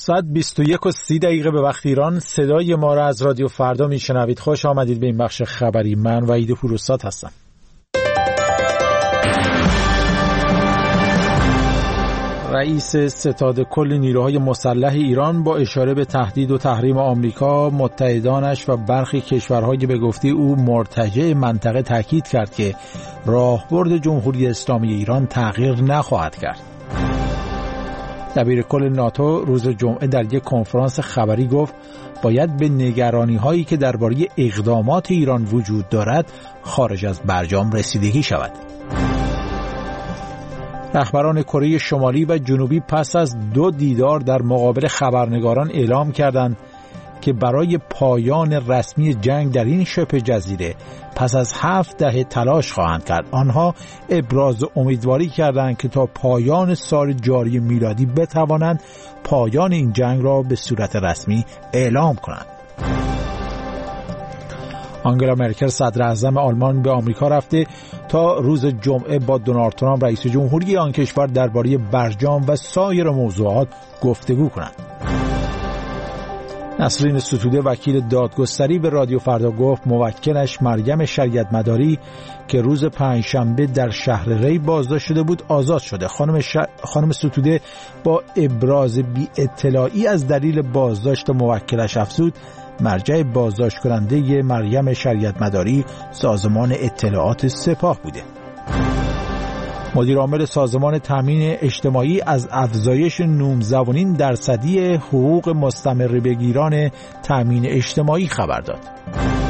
ساعت 21:30 به وقت ایران. صدای ما را از رادیو فردا میشنوید. خوش آمدید به این بخش خبری. من وحید پوروزاد هستم. رئیس ستاد کل نیروهای مسلح ایران با اشاره به تهدید و تحریم آمریکا، متحدانش و برخی کشورهای به گفته او مرتجع منطقه تاکید کرد که راهبرد جمهوری اسلامی ایران تغییر نخواهد کرد. دبیر کل ناتو روز جمعه در یک کنفرانس خبری گفت باید به نگرانی هایی که درباره اقدامات ایران وجود دارد خارج از برجام رسیدگی شود. رهبران کره شمالی و جنوبی پس از 2 دیدار در مقابل خبرنگاران اعلام کردند که برای پایان رسمی جنگ در این شبه جزیره پس از 7 دهه تلاش خواهند کرد. آنها ابراز امیدواری کردند که تا پایان سال جاری میلادی بتوانند پایان این جنگ را به صورت رسمی اعلام کنند. آنگلا مرکل صدر اعظم آلمان به آمریکا رفته تا روز جمعه با دونالد ترامپ رئیس جمهوری آن کشور درباره برجام و سایر موضوعات گفتگو کنند. نسرین ستوده وکیل دادگستری به رادیو فردا گفت موکلش مریم شریعت مداری که روز پنجشنبه در شهر ری بازداشت شده بود آزاد شده. خانم ستوده با ابراز بی اطلاعی از دلیل بازداشت موکلش افزود مرجع بازداشت کننده مریم شریعت مداری سازمان اطلاعات سپاه بوده. مدیر عامل سازمان تامین اجتماعی از افزایش 19.5 درصدی حقوق مستمر بگیران تامین اجتماعی خبر داد.